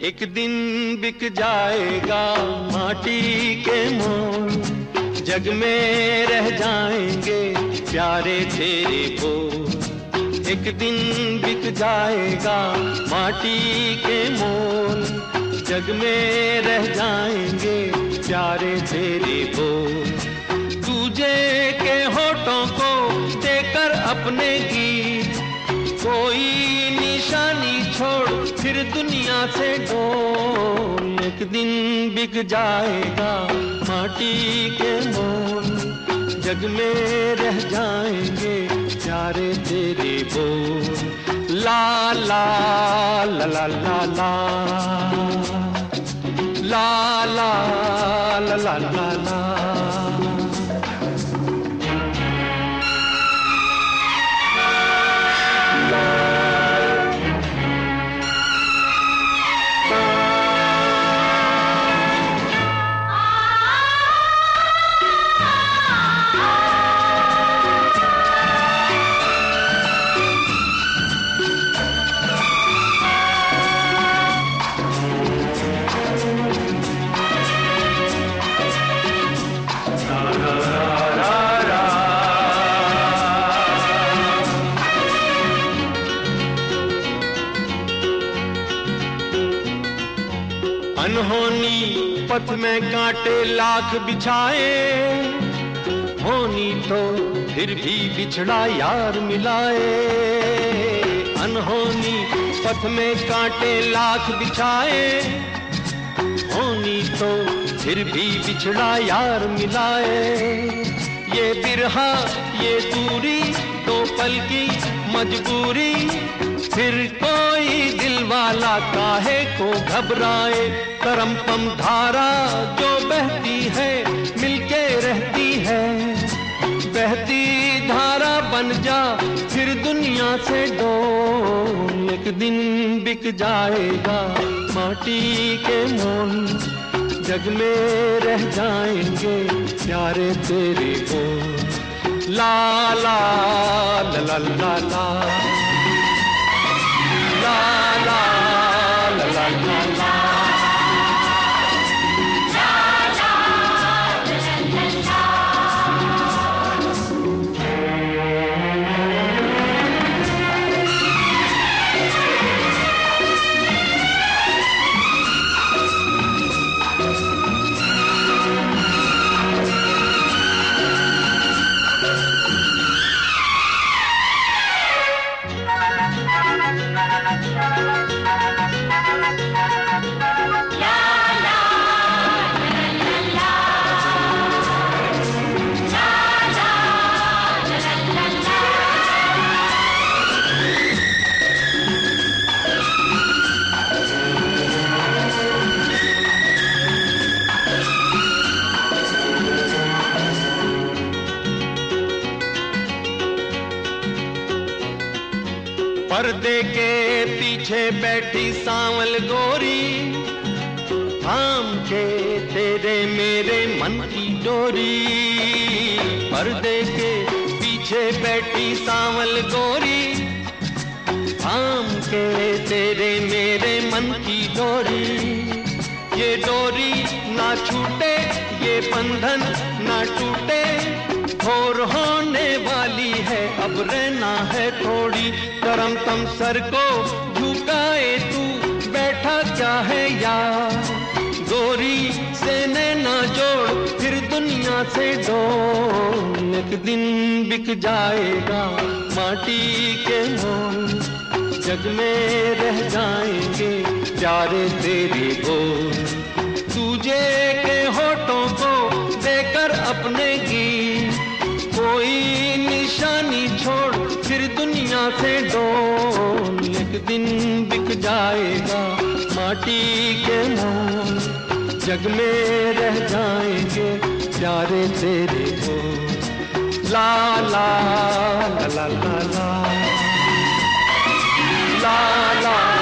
एक दिन बिक जाएगा माटी के मोल, जग में रह जाएंगे प्यारे तेरे बोल। एक दिन बिक जाएगा माटी के मोल, जग में रह जाएंगे प्यारे तेरे बोल। तुझे के होठों को देकर अपने गीत, कोई निशानी छोड़ फिर दुनिया से डोल। एक दिन बिक जाएगा माटी के मोल, जग में रह जाएंगे प्यारे तेरे बोल। ला ला ला ला ला ला ला ला ला ला ला। अनहोनी पथ में कांटे लाख बिछाए, होनी तो फिर भी बिछड़ा यार मिलाए। अनहोनी पथ में कांटे लाख बिछाए, होनी तो फिर भी बिछड़ा यार मिलाए। ये बिरहा ये दूरी दो पल की मजबूरी, फिर कोई दिल वाला काहे को घबराए। करम पम धारा जो बहती है मिलके रहती है, बहती धारा बन जा फिर दुनिया से डोल। एक दिन बिक जाएगा माटी के मोल, जग में रह जाएंगे प्यारे तेरे बोल। ला ला ला ला ला ला ला ला ला ला ला ला। पर्दे के पीछे बैठी सांवल गोरी, थाम के तेरे मेरे मन की डोरी। पर्दे के पीछे बैठी सांवल गोरी, थाम के तेरे मेरे मन की डोरी। ये डोरी ना छूटे ये बंधन ना टूटे, और होने वाली है अब रहना है थोड़ी। करम तम सर को झुकाए तू बैठा क्या है यार, गोरी से नैना जोड़ फिर दुनिया से डोल। एक दिन बिक जाएगा माटी के मोल, जग में रह जाएंगे प्यारे तेरे बोल। तुझे के होठों को देकर अपने गीत, कोई निशानी छोड़ फिर दुनिया से डोल। एक दिन बिक जाएगा माटी के मोल, जग में रह जाएंगे प्यारे तेरे बोल। ला ला ला ला ला ला ला ला।